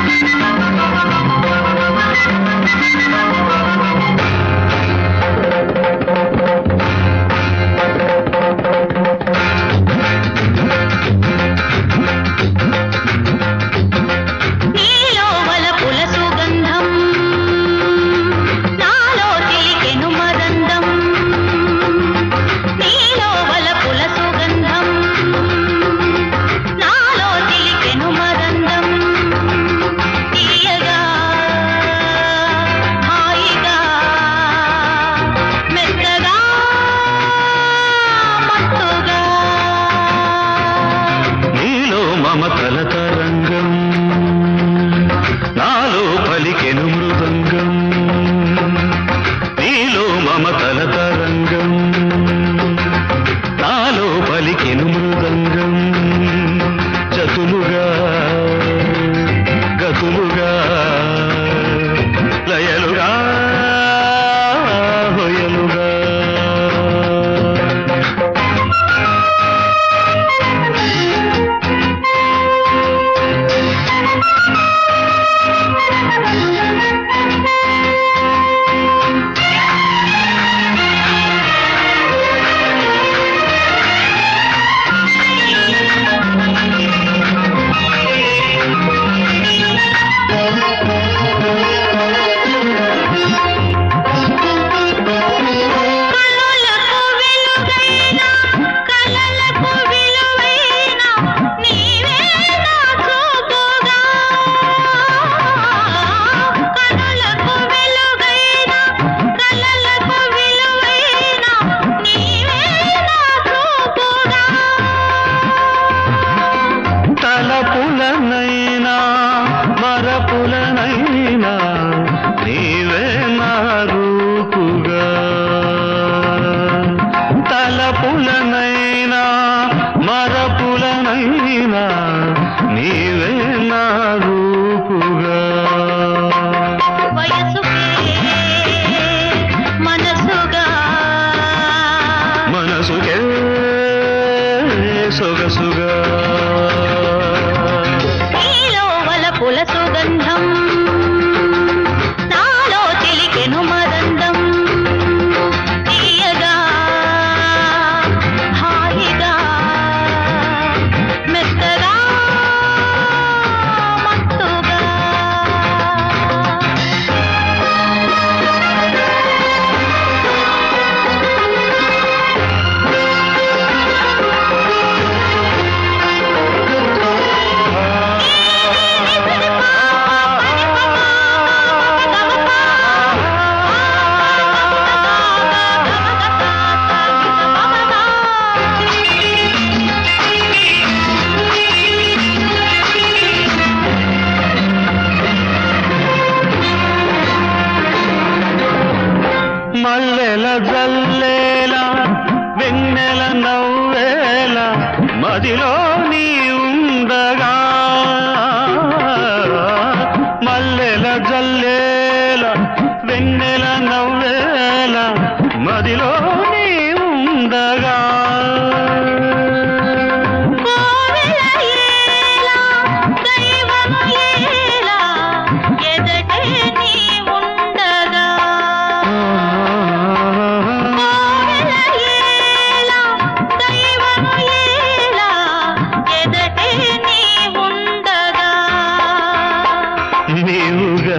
మమతల తరంగం నాలో పలికెను మృదంగం నీలో మమతల తరంగం నాలో పలికెను మృదంగం చతులుగా గతులుగా లయలుగా హొయలుగా తలపులనైనా మరపులనైనా నీవే నా రూపుగా తలపులనైనా మరపులనైనా నీవే నా రూపుగా మనసుకే సొగసుగా పుల సుగంధం నాలో చిలికెను మదందం తీయగా హాయిగా మెత్తగా మత్తుగా మల్లెల జల్లేలా వెన్నెల నవ్వేలా మదిలో నీ ఉండగా మల్లెల జల్లేలా వెన్నెల నవ్వేలా మదిలో నీ ఉండగా నీవుగా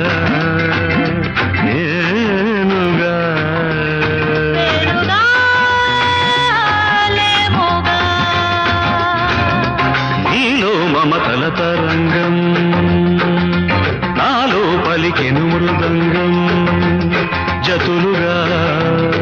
నేనుగా నీలో మమతల తరంగం నాలో పలికెను మృదంగం జతులుగా